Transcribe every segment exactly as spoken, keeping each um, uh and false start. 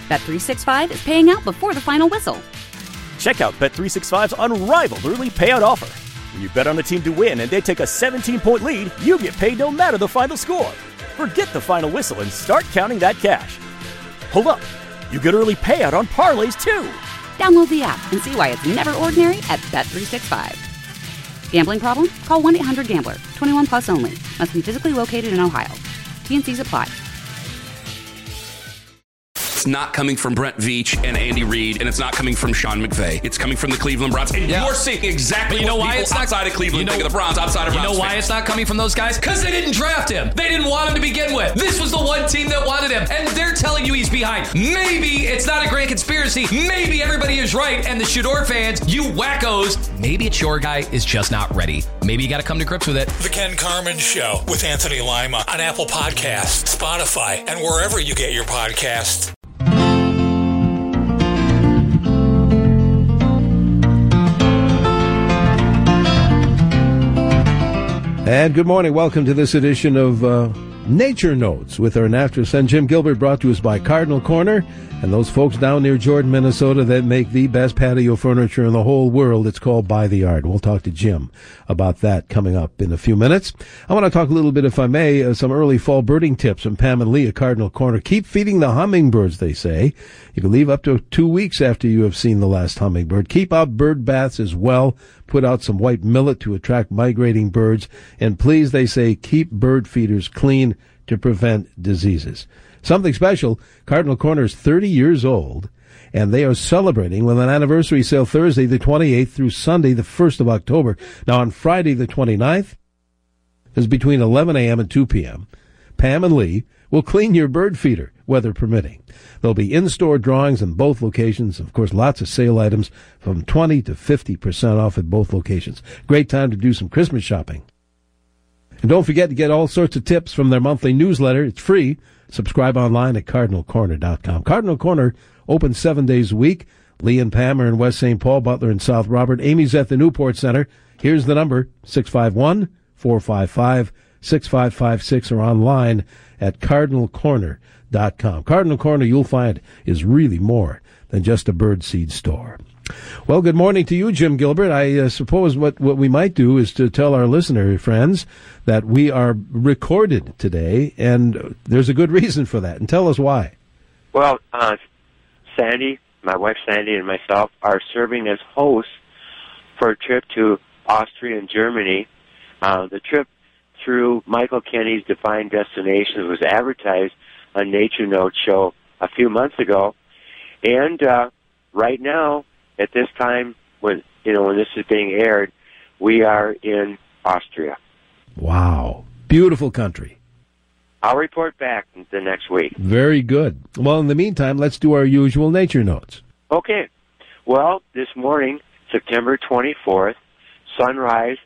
Bet three sixty-five is paying out before the final whistle. Check out Bet three sixty-five's unrivaled early payout offer. When you bet on a team to win and they take a seventeen-point lead, you get paid no matter the final score. Forget the final whistle and start counting that cash. Hold up. You get early payout on parlays, too. Download the app and see why it's never ordinary at Bet three sixty-five. Gambling problem? Call one eight hundred gambler. twenty-one plus only. Must be physically located in Ohio. T and Cs apply. It's not coming from Brent Veach and Andy Reid, and it's not coming from Sean McVay. It's coming from the Cleveland Browns. And yeah. you're seeing exactly you know what why people it's not, outside of Cleveland you know, think of the Browns, outside of You Browns know why fans. it's not coming from those guys? Because they didn't draft him. They didn't want him to begin with. This was the one team that wanted him, and they're telling you he's behind. Maybe it's not a grand conspiracy. Maybe everybody is right, and the Shador fans, you wackos, maybe it's your guy is just not ready. Maybe you got to come to grips with it. The Ken Carman Show with Anthony Lima on Apple Podcasts, Spotify, and wherever you get your podcasts. And good morning. Welcome to this edition of uh, Nature Notes with our naturalist and Jim Gilbert, brought to us by Cardinal Corner and those folks down near Jordan, Minnesota that make the best patio furniture in the whole world. It's called By the Yard. We'll talk to Jim about that coming up in a few minutes. I want to talk a little bit, if I may, uh, some early fall birding tips from Pam and Lee at Cardinal Corner. Keep feeding the hummingbirds, they say. You can leave up to two weeks after you have seen the last hummingbird. Keep out bird baths as well. Put out some white millet to attract migrating birds. And please, they say, keep bird feeders clean to prevent diseases. Something special, Cardinal Corner is thirty years old, and they are celebrating with an anniversary sale Thursday the twenty-eighth through Sunday the first of October. Now, on Friday the twenty-ninth, is between eleven a.m. and two p.m., Pam and Lee will clean your bird feeder, weather permitting. There'll be in-store drawings in both locations. Of course, lots of sale items from twenty to fifty percent off at both locations. Great time to do some Christmas shopping. And don't forget to get all sorts of tips from their monthly newsletter. It's free. Subscribe online at cardinal corner dot com. Cardinal Corner open seven days a week. Lee and Pam are in West Saint Paul, Butler and South Robert. Amy's at the Newport Center. Here's the number, six five one, four five five, six five five six, or online at cardinal corner dot com. Cardinal Corner, you'll find, is really more than just a birdseed store. Well, good morning to you, Jim Gilbert. I uh, suppose what, what we might do is to tell our listener friends that we are recorded today, and there's a good reason for that. And tell us why. Well, uh, Sandy, my wife Sandy, and myself are serving as hosts for a trip to Austria and Germany. Uh, the trip through Michael Kenny's Defined Destinations was advertised on Nature Notes show a few months ago, and uh, right now, at this time, when you know when this is being aired, we are in Austria. Wow. Beautiful country. I'll report back the next week. Very good. Well, in the meantime, let's do our usual Nature Notes. Okay. Well, this morning, September twenty-fourth, sunrise,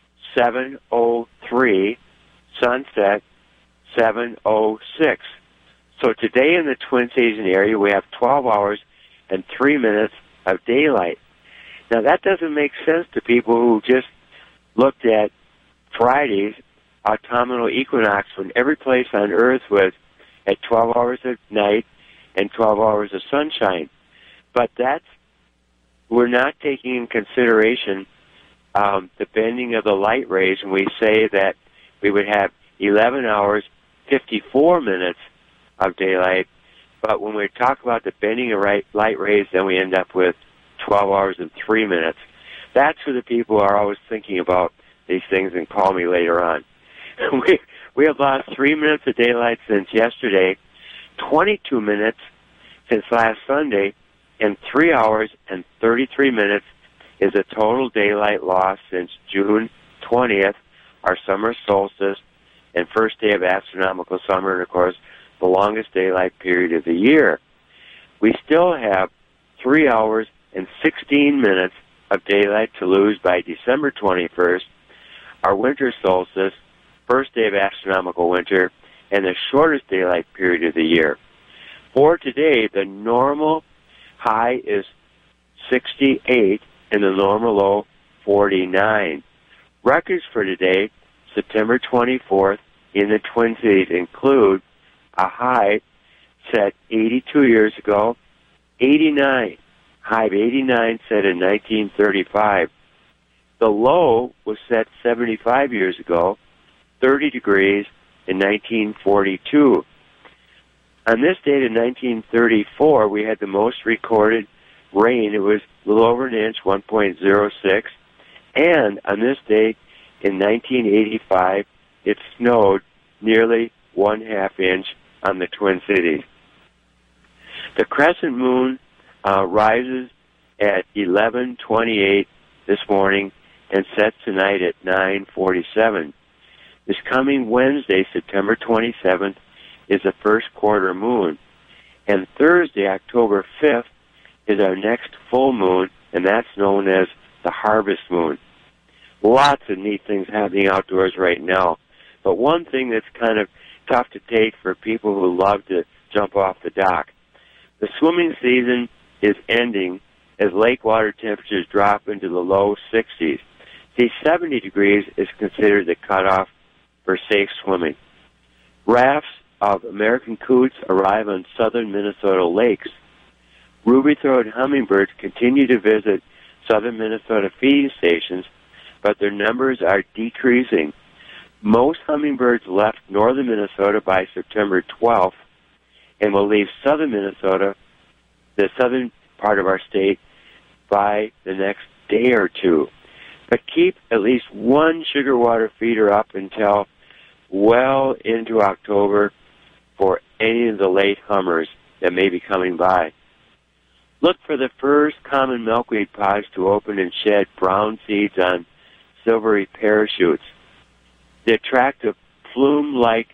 seven oh three, sunset, seven oh six. So today in the Twin Cities area, we have twelve hours and three minutes of daylight. Now, that doesn't make sense to people who just looked at Friday's autumnal equinox, when every place on Earth was at twelve hours of night and twelve hours of sunshine. But that's, we're not taking in consideration um, the bending of the light rays, and we say that we would have eleven hours, fifty-four minutes of daylight. But when we talk about the bending of light rays, then we end up with twelve hours and three minutes. That's for the people who are always thinking about these things and call me later on. we we have lost three minutes of daylight since yesterday, twenty-two minutes since last Sunday, and three hours and thirty-three minutes is a total daylight loss since June twentieth, our summer solstice, and first day of astronomical summer, and of course, the longest daylight period of the year. We still have three hours and sixteen minutes of daylight to lose by December twenty-first, our winter solstice, first day of astronomical winter, and the shortest daylight period of the year. For today, the normal high is sixty-eight and the normal low forty-nine. Records for today, September twenty-fourth, in the Twin Cities include a high set eighty-two years ago. eighty-nine, high of eighty-nine set in nineteen thirty-five. The low was set seventy-five years ago, thirty degrees in nineteen forty-two. On this date in nineteen thirty-four, we had the most recorded rain. It was a little over an inch, one point zero six. And on this date in nineteen eighty-five, it snowed nearly one half inch on the Twin Cities. The crescent moon uh, rises at eleven twenty-eight this morning and sets tonight at nine forty-seven. This coming Wednesday, September twenty-seventh, is the first quarter moon. And Thursday, October fifth, is our next full moon, and that's known as the harvest moon. Lots of neat things happening outdoors right now. But one thing that's kind of tough to take for people who love to jump off the dock. The swimming season is ending as lake water temperatures drop into the low sixties. See, seventy degrees is considered the cutoff for safe swimming. Rafts of American coots arrive on southern Minnesota lakes. Ruby-throated hummingbirds continue to visit southern Minnesota feeding stations, but their numbers are decreasing. Most hummingbirds left northern Minnesota by September twelfth and will leave southern Minnesota, the southern part of our state, by the next day or two. But keep at least one sugar water feeder up until well into October for any of the late hummers that may be coming by. Look for the first common milkweed pods to open and shed brown seeds on silvery parachutes. The attractive plume-like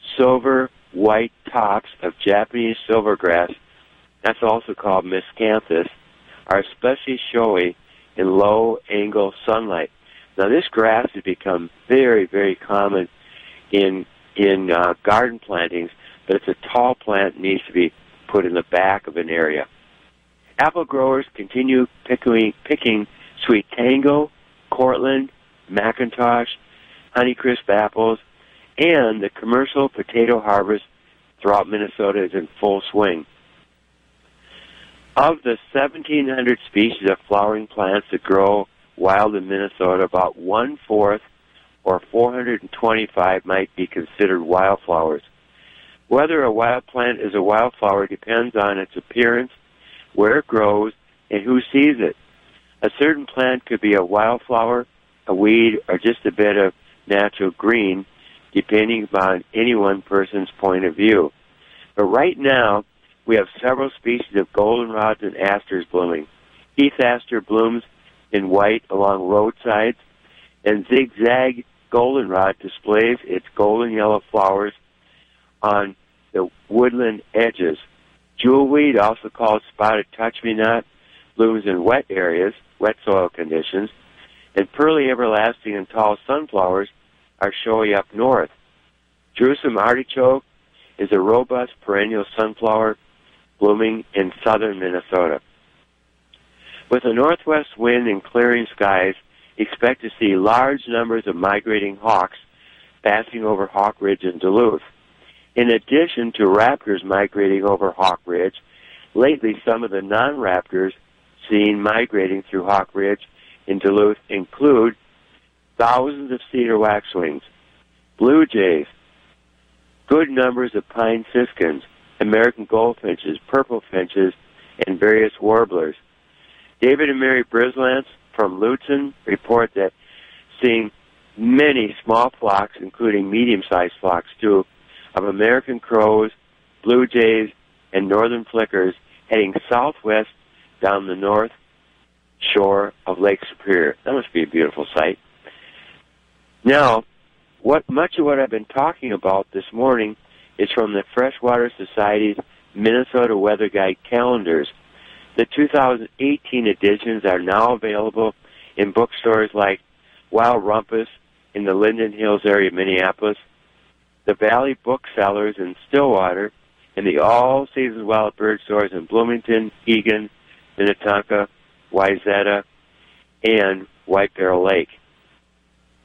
silver-white tops of Japanese silvergrass, that's also called miscanthus, are especially showy in low-angle sunlight. Now, this grass has become very, very common in in uh, garden plantings, but it's a tall plant and needs to be put in the back of an area. Apple growers continue picking, picking Sweet Tango, Cortland, McIntosh, Honeycrisp apples, and the commercial potato harvest throughout Minnesota is in full swing. Of the seventeen hundred species of flowering plants that grow wild in Minnesota, about one-fourth, or four hundred twenty-five, might be considered wildflowers. Whether a wild plant is a wildflower depends on its appearance, where it grows, and who sees it. A certain plant could be a wildflower, a weed, or just a bit of natural green, depending upon any one person's point of view. But right now, we have several species of goldenrods and asters blooming. Heath aster blooms in white along roadsides, and zigzag goldenrod displays its golden yellow flowers on the woodland edges. Jewelweed, also called spotted touch-me-not, blooms in wet areas, wet soil conditions, and pearly everlasting and tall sunflowers are showy up north. Jerusalem artichoke is a robust perennial sunflower blooming in southern Minnesota. With a northwest wind and clearing skies, expect to see large numbers of migrating hawks passing over Hawk Ridge and Duluth. In addition to raptors migrating over Hawk Ridge, lately some of the non-raptors seen migrating through Hawk Ridge in Duluth include thousands of cedar waxwings, blue jays, good numbers of pine siskins, American goldfinches, purple finches, and various warblers. David and Mary Brislance from Lutzen report that seeing many small flocks, including medium-sized flocks too, of American crows, blue jays, and northern flickers heading southwest down the north shore of Lake Superior. That must be a beautiful sight. Now, what much of what I've been talking about this morning is from the Freshwater Society's Minnesota Weather Guide calendars. The two thousand eighteen editions are now available in bookstores like Wild Rumpus in the Linden Hills area of Minneapolis, the Valley Booksellers in Stillwater, and the All Seasons Wild Bird stores in Bloomington, Eagan, Minnetonka, Wayzata, and White Barrel Lake.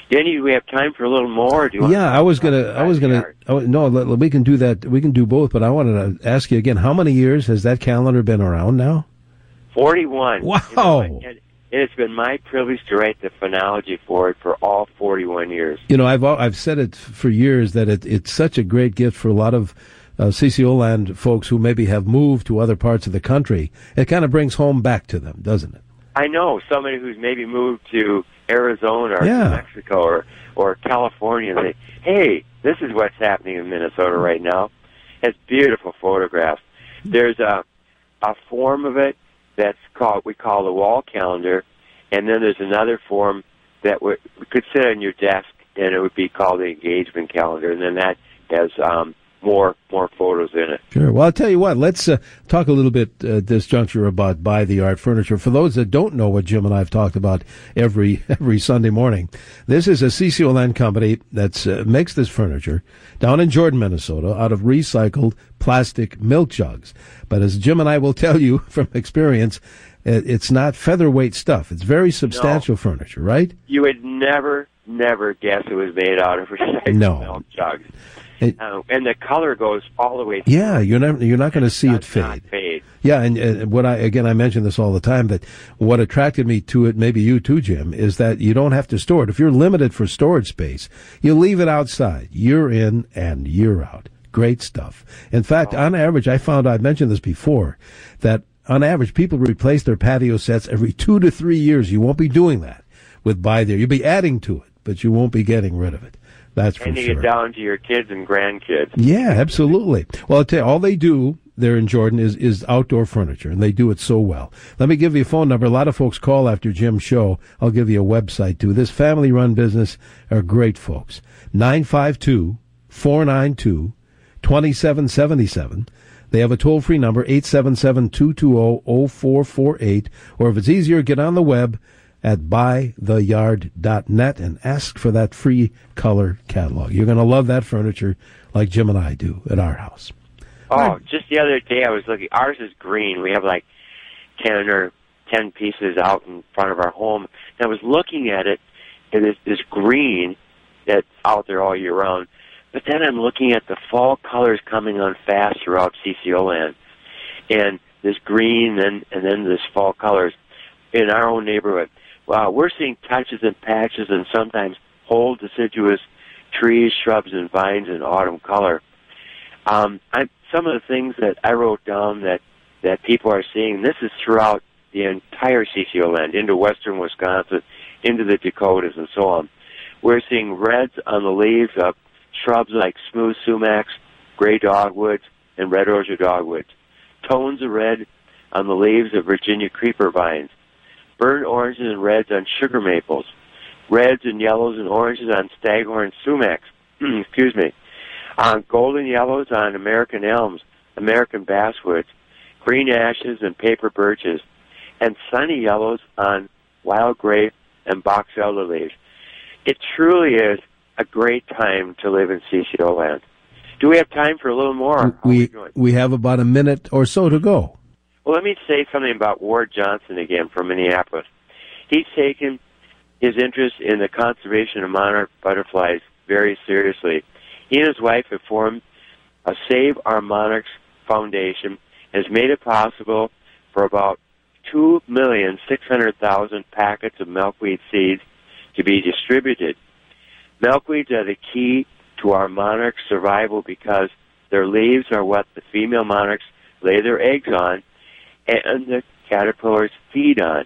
Denny, do we have time for a little more? Do you yeah, I was gonna. I was gonna. Oh, no, we can do that. We can do both. But I wanted to ask you again. How many years has that calendar been around now? Forty-one. Wow. You know, and it's been my privilege to write the phonology for it for all forty-one years. You know, I've I've said it for years that it, it's such a great gift for a lot of uh, C C O land folks who maybe have moved to other parts of the country. It kind of brings home back to them, doesn't it? I know somebody who's maybe moved to Arizona or yeah. Mexico or, or California and say, hey, this is what's happening in Minnesota right now. It's beautiful photographs. There's a a form of it that's called, we call the wall calendar, and then there's another form that would, could sit on your desk, and it would be called the engagement calendar, and then that has um, more more photos in it. Sure. Well, I'll tell you what, let's uh, talk a little bit uh, at this juncture about Buy the Yard Furniture. For those that don't know what Jim and I have talked about every every Sunday morning, this is a C C O land company that uh, makes this furniture down in Jordan, Minnesota, out of recycled plastic milk jugs. But as Jim and I will tell you from experience, it's not featherweight stuff. It's very substantial no. furniture, right? You would never, never guess it was made out of recycled no. milk jugs. It, uh, and the color goes all the way through. Yeah, you're not you're not going to see it fade. Not fade. Yeah, and, and what I again I mention this all the time, but what attracted me to it, maybe you too, Jim, is that you don't have to store it. If you're limited for storage space, you leave it outside. You're in and you're out. Great stuff. In fact, oh. on average, I found I mentioned this before that on average people replace their patio sets every two to three years. You won't be doing that with Buy There. You'll be adding to it, but you won't be getting rid of it. That's for and you sure. get down to your kids and grandkids. Yeah, absolutely. Well, I'll tell you, all they do there in Jordan is, is outdoor furniture, and they do it so well. Let me give you a phone number. A lot of folks call after Jim's show. I'll give you a website, too. This family-run business are great folks. nine five two, four nine two, two seven seven seven. They have a toll-free number, eight seven seven, two two zero, zero four four eight. Or if it's easier, get on the web at buy the yard dot net and ask for that free color catalog. You're going to love that furniture like Jim and I do at our house. Oh, right. Just the other day I was looking. Ours is green. We have like ten or ten pieces out in front of our home. And I was looking at it, and it's this green that's out there all year round. But then I'm looking at the fall colors coming on fast throughout C C O land. And this green and, and then this fall colors in our own neighborhood. Wow, we're seeing touches and patches and sometimes whole deciduous trees, shrubs, and vines in autumn color. Um, I, some of the things that I wrote down that, that people are seeing, this is throughout the entire C C O land, into western Wisconsin, into the Dakotas, and so on. We're seeing reds on the leaves of shrubs like smooth sumacs, gray dogwoods, and red osier dogwoods. Tones of red on the leaves of Virginia creeper vines. Burnt oranges and reds on sugar maples. Reds and yellows and oranges on staghorn sumacs. Excuse me. On golden yellows on American elms, American basswoods, green ashes and paper birches, and sunny yellows on wild grape and box elder leaves. It truly is a great time to live in C C O land. Do we have time for a little more? We we have about a minute or so to go. Well, let me say something about Ward Johnson again from Minneapolis. He's taken his interest in the conservation of monarch butterflies very seriously. He and his wife have formed a Save Our Monarchs Foundation and has made it possible for about two million six hundred thousand packets of milkweed seeds to be distributed. Milkweeds are the key to our monarchs' survival because their leaves are what the female monarchs lay their eggs on and the caterpillars feed on.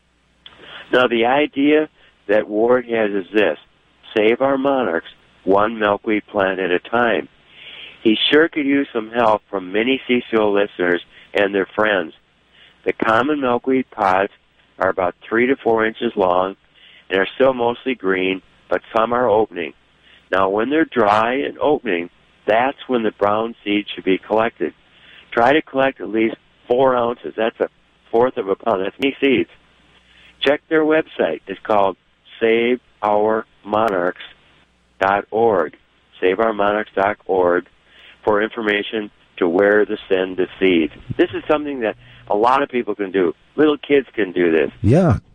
Now, the idea that Ward has is this: save our monarchs one milkweed plant at a time. He sure could use some help from many C C O listeners and their friends. The common milkweed pods are about three to four inches long and are still mostly green, but some are opening. Now, when they're dry and opening, that's when the brown seeds should be collected. Try to collect at least four ounces. That's a fourth of a pound. That's many seeds. Check their website. It's called save our monarchs dot org. save our monarchs dot org for information to where to send the seeds. This is something that a lot of people can do. Little kids can do this. Yeah,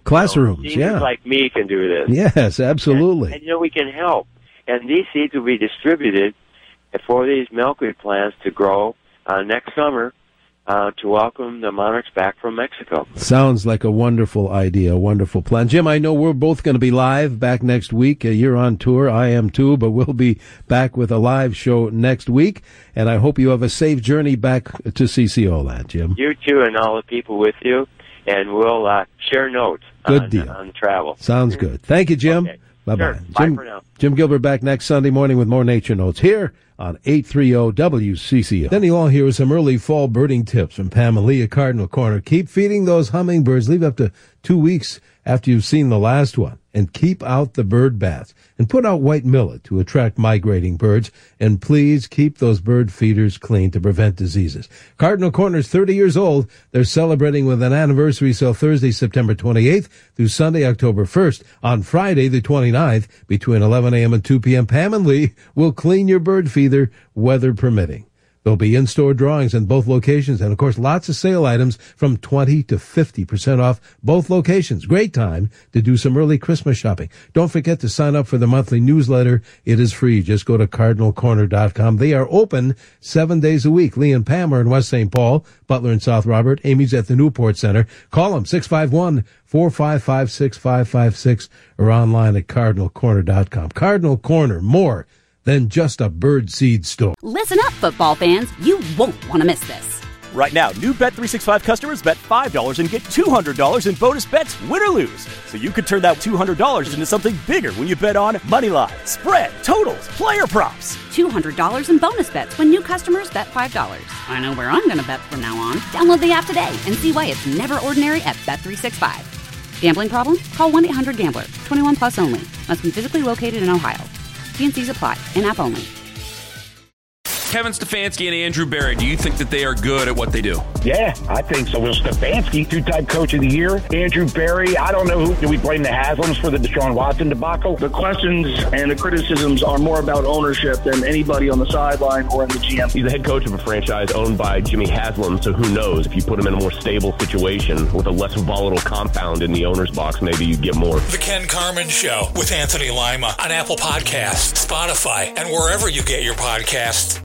Classrooms, you know, seniors yeah. like me can do this. Yes, absolutely. And, and, you know, we can help. And these seeds will be distributed for these milkweed plants to grow uh, next summer uh, to welcome the monarchs back from Mexico. Sounds like a wonderful idea, a wonderful plan. Jim, I know we're both going to be live back next week. Uh, you're on tour, I am too, but we'll be back with a live show next week. And I hope you have a safe journey back to C C O Land, Jim. You too, and all the people with you. And we'll uh, share notes good on, deal. on travel. Sounds good. Thank you, Jim. Okay. Bye-bye. Sure. Jim, Bye for now. Jim Gilbert back next Sunday morning with more Nature Notes here on eight thirty W C C O. Then you'll all hear some early fall birding tips from Pam and Lee at Cardinal Corner. Keep feeding those hummingbirds. Leave up to two weeks after you've seen the last one. And keep out the bird baths. And put out white millet to attract migrating birds. And please keep those bird feeders clean to prevent diseases. Cardinal Corner's thirty years old. They're celebrating with an anniversary sale Thursday, September twenty-eighth through Sunday, October first. On Friday, the twenty-ninth, between eleven a.m. and two p.m., Pam and Lee will clean your bird feeder, weather permitting. There'll be in-store drawings in both locations and, of course, lots of sale items from twenty to fifty percent off both locations. Great time to do some early Christmas shopping. Don't forget to sign up for the monthly newsletter. It is free. Just go to cardinal corner dot com. They are open seven days a week. Lee and Pam are in West Saint Paul, Butler and South Robert. Amy's at the Newport Center. Call them, six five one, four five five, six five five six, or online at cardinal corner dot com. Cardinal Corner, more than just a bird seed store. Listen up, football fans. You won't want to miss this. Right now, new Bet three sixty-five customers bet five dollars and get two hundred dollars in bonus bets, win or lose. So you could turn that two hundred dollars into something bigger when you bet on money line, spread, totals, player props. two hundred dollars in bonus bets when new customers bet five dollars. I know where I'm going to bet from now on. Download the app today and see why it's never ordinary at Bet three sixty-five. Gambling problem? Call one eight hundred gambler. twenty-one plus only. Must be physically located in Ohio. T N Cs apply. In-app only. Kevin Stefanski and Andrew Berry, do you think that they are good at what they do? Yeah, I think so. Well, Stefanski, two-time coach of the year. Andrew Berry, I don't know who. Do we blame the Haslams for the Deshaun Watson debacle? The questions and the criticisms are more about ownership than anybody on the sideline or in the G M. He's the head coach of a franchise owned by Jimmy Haslam, so who knows? If you put him in a more stable situation with a less volatile compound in the owner's box, maybe you get more. The Ken Carman Show with Anthony Lima on Apple Podcasts, Spotify, and wherever you get your podcasts.